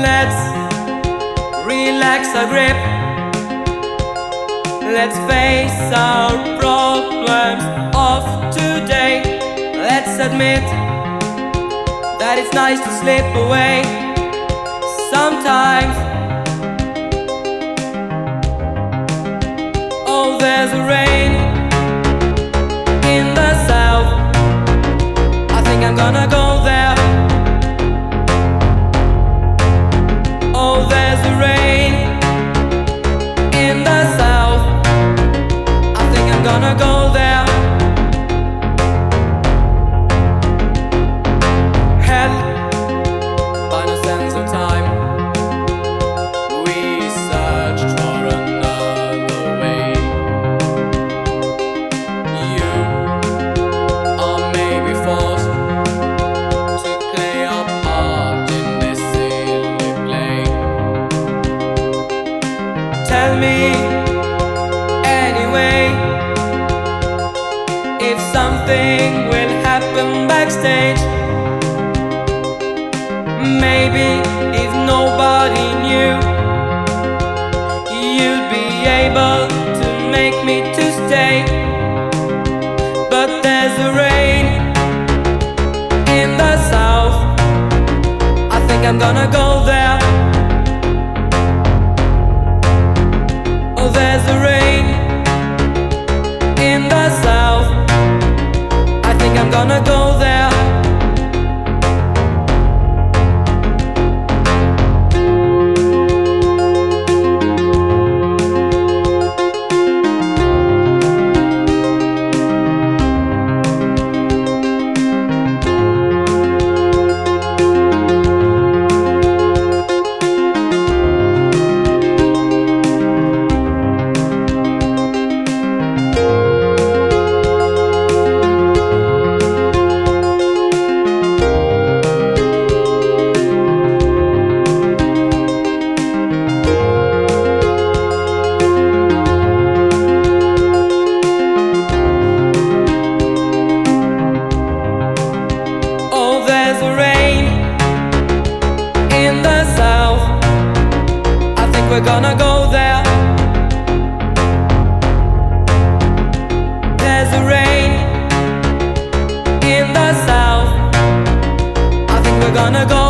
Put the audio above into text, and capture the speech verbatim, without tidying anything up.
Let's relax our grip. Let's face our problems of today. Let's admit that it's nice to slip away sometimes. Oh, there's a rain in the south. I think I'm gonna go there. Oh, there's a rain in the south. I think I'm gonna go there. Hell, by no sense of time, we searched for another way. You are maybe forced to play a part in this silly play. Tell me anyway if something will happen backstage. Maybe if nobody knew, you'd be able to make me to stay. But there's a rain in the south. I think I'm gonna go there. Oh, there's a rain in the south. I think I'm gonna go there. There's a rain in the south. I think we're gonna go there. There's a rain in the south. I think we're gonna go